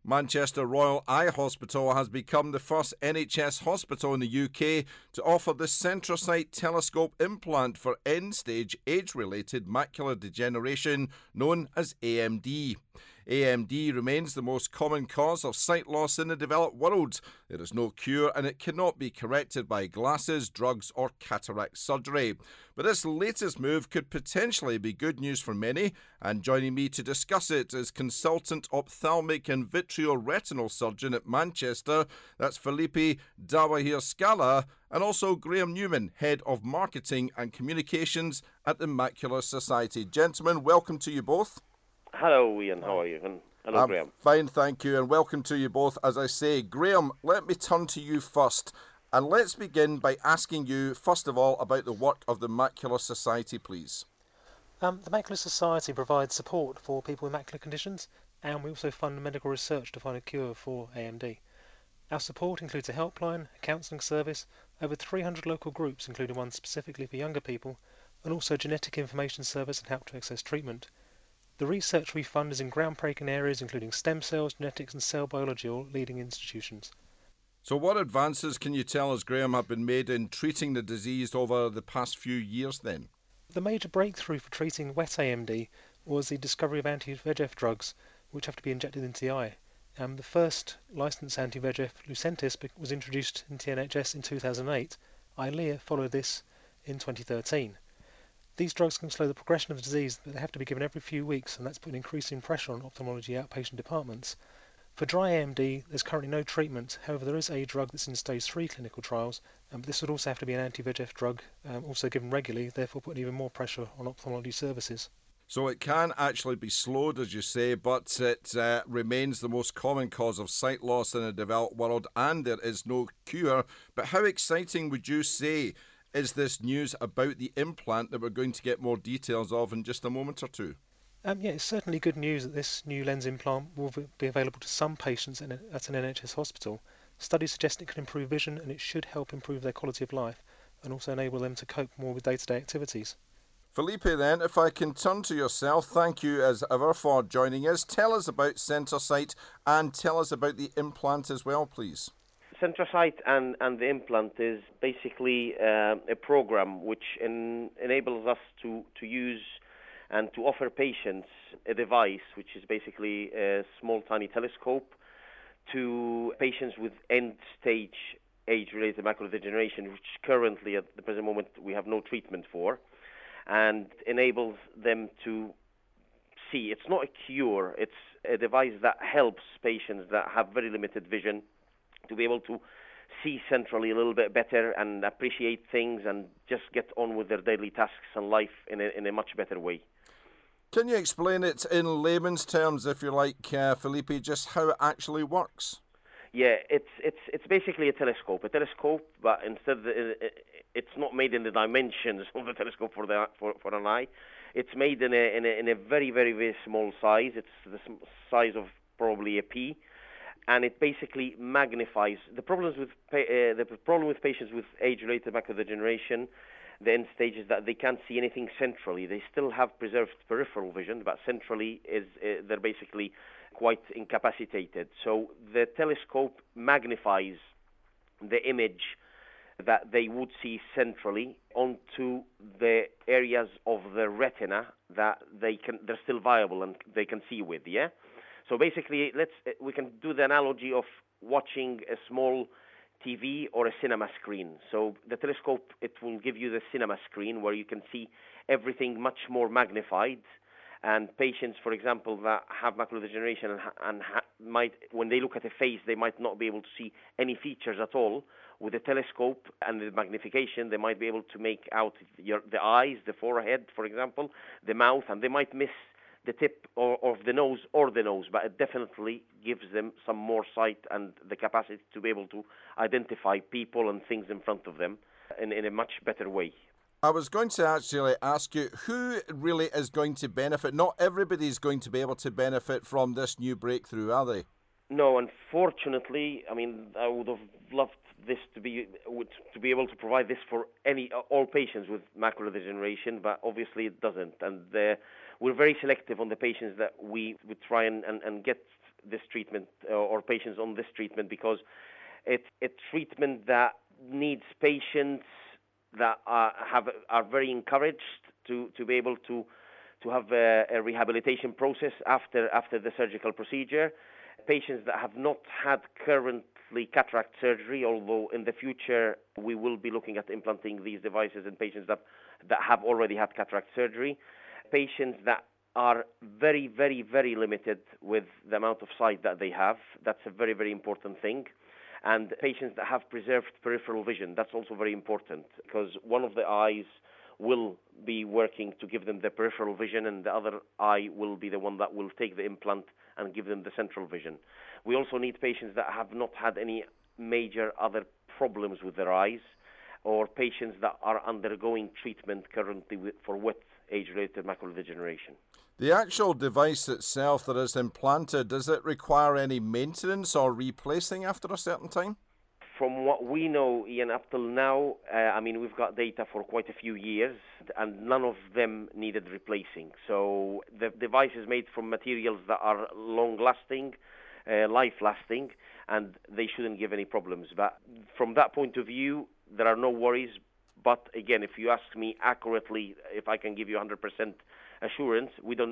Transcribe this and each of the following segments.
Manchester Royal Eye Hospital has become the first NHS hospital in the UK to offer the Centrocyte telescope implant for end-stage age-related macular degeneration, known as AMD. AMD remains the most common cause of sight loss in the developed world. There is no cure and it cannot be corrected by glasses, drugs or cataract surgery. But this latest move could potentially be good news for many, and joining me to discuss it is consultant ophthalmic and vitreoretinal surgeon at Manchester, that's Felipe Dawahir-Scala, and also Graham Newman, Head of Marketing and Communications at the Macular Society. Gentlemen, welcome to you both. Hello, Ian. How are you? And hello, Graham. Fine, thank you, and welcome to you both. As I say, Graham, let me turn to you first, and let's begin by asking you, first of all, about the work of the Macular Society, please. The Macular Society provides support for people with macular conditions, and we also fund medical research to find a cure for AMD. Our support includes a helpline, a counselling service, over 300 local groups, including one specifically for younger people, and also a genetic information service and help to access treatment. The research we fund is in groundbreaking areas including stem cells, genetics and cell biology, all leading institutions. So what advances can you tell us, Graham, have been made in treating the disease over the past few years then? The major breakthrough for treating wet AMD was the discovery of anti-VEGF drugs, which have to be injected into the eye. The first licensed anti-VEGF, Lucentis, was introduced into the NHS in 2008. Eylea followed this in 2013. These drugs can slow the progression of the disease, but they have to be given every few weeks, and that's putting increasing pressure on ophthalmology outpatient departments. For dry AMD, there's currently no treatment. However, there is a drug that's in stage 3 clinical trials, but this would also have to be an anti-VEGF drug, also given regularly, therefore putting even more pressure on ophthalmology services. So it can actually be slowed, as you say, but it remains the most common cause of sight loss in the developed world, and there is no cure. But how exciting would you say is this news about the implant that we're going to get more details of in just a moment or two? It's certainly good news that this new lens implant will be available to some patients at an NHS hospital. Studies suggest it can improve vision and it should help improve their quality of life and also enable them to cope more with day-to-day activities. Felipe, then, if I can turn to yourself, thank you as ever for joining us. Tell us about Centrocyte and tell us about the implant as well, please. Centrocyte and the implant is basically a program which enables us to use and to offer patients a device which is basically a small tiny telescope to patients with end-stage age-related macular degeneration, which currently at the present moment we have no treatment for, and enables them to see. It's not a cure, it's a device that helps patients that have very limited vision to be able to see centrally a little bit better and appreciate things and just get on with their daily tasks and life in a much better way. Can you explain it in layman's terms, if you like, Felipe, just how it actually works? Yeah, it's basically a telescope, but instead it's not made in the dimensions of the telescope for an eye. It's made in a very, very, very small size. It's the size of probably a pea. And it basically magnifies the problems with the problem with patients with age-related macular degeneration. The end stage is that they can't see anything centrally. They still have preserved peripheral vision, but centrally they're basically quite incapacitated. So the telescope magnifies the image that they would see centrally onto the areas of the retina that they're still viable and they can see with. Yeah. So basically, we can do the analogy of watching a small TV or a cinema screen. So the telescope, it will give you the cinema screen where you can see everything much more magnified. And patients, for example, that have macular degeneration might, when they look at a face, they might not be able to see any features at all. With the telescope and the magnification, they might be able to make out the eyes, the forehead, for example, the mouth, and they might miss the tip of the nose or the nose, but it definitely gives them some more sight and the capacity to be able to identify people and things in front of them in a much better way. I was going to actually ask you, who really is going to benefit? Not everybody's going to be able to benefit from this new breakthrough, are they? No, unfortunately. I mean, I would have loved this to be able to provide this for all patients with macular degeneration, but obviously it doesn't. And we're very selective on the patients that we would try and get this treatment or patients on this treatment, because it's a treatment that needs patients that are very encouraged to be able to have a rehabilitation process after the surgical procedure. Patients that have not had currently cataract surgery, although in the future we will be looking at implanting these devices in patients that have already had cataract surgery. Patients that are very, very, very limited with the amount of sight that they have. That's a very, very important thing. And patients that have preserved peripheral vision. That's also very important, because one of the eyes will be working to give them the peripheral vision, and the other eye will be the one that will take the implant and give them the central vision. We also need patients that have not had any major other problems with their eyes, or patients that are undergoing treatment currently for wet age-related macular degeneration. The actual device itself that is implanted, does it require any maintenance or replacing after a certain time? From what we know, Ian, up till now, we've got data for quite a few years, and none of them needed replacing. So the device is made from materials that are long-lasting, life-lasting, and they shouldn't give any problems. But from that point of view, there are no worries. But again, if you ask me accurately, if I can give you 100% assurance,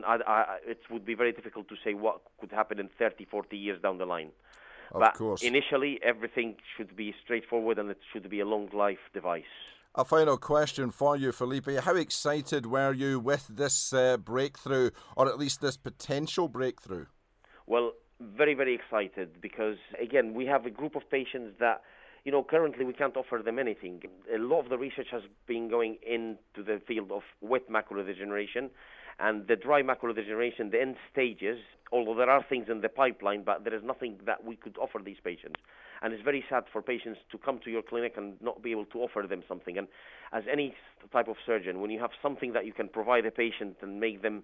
it would be very difficult to say what could happen in 30, 40 years down the line. Of course. Initially, everything should be straightforward, and it should be a long-life device. A final question for you, Felipe. How excited were you with this breakthrough, or at least this potential breakthrough? Well, very, very excited, because, again, we have a group of patients that, currently we can't offer them anything. A lot of the research has been going into the field of wet macular degeneration, and the dry macular degeneration, the end stages, although there are things in the pipeline, but there is nothing that we could offer these patients. And it's very sad for patients to come to your clinic and not be able to offer them something. And as any type of surgeon, when you have something that you can provide a patient and make them,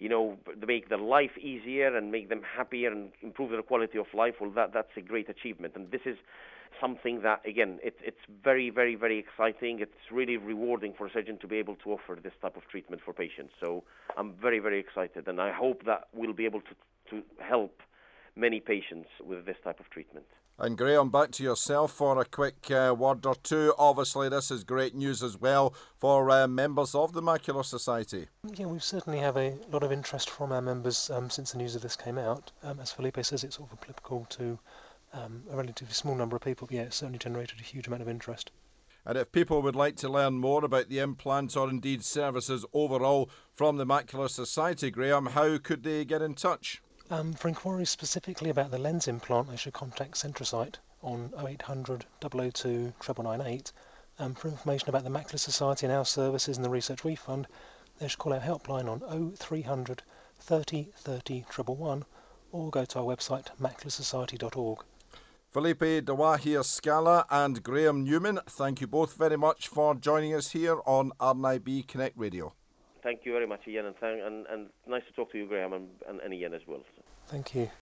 make their life easier and make them happier and improve their quality of life, well, that's a great achievement. And this is something that, again, it's very, very, very exciting. It's really rewarding for a surgeon to be able to offer this type of treatment for patients. So I'm very, very excited, and I hope that we'll be able to help many patients with this type of treatment. And Graham, back to yourself for a quick word or two. Obviously, this is great news as well for members of the Macular Society. Yeah, we certainly have a lot of interest from our members since the news of this came out. As Felipe says, it's sort of applicable to a relatively small number of people, but yeah, it's certainly generated a huge amount of interest. And if people would like to learn more about the implants or indeed services overall from the Macular Society, Graham, how could they get in touch? For inquiries specifically about the lens implant, they should contact Centrosight on 0800 002 9998. For information about the Macular Society and our services and the research we fund, they should call our helpline on 0300 30 30 111 or go to our website macularsociety.org. Felipe Dawahir Scala and Graham Newman, thank you both very much for joining us here on RNIB Connect Radio. Thank you very much, Ian, and nice to talk to you, Graham, and Ian as well. Thank you.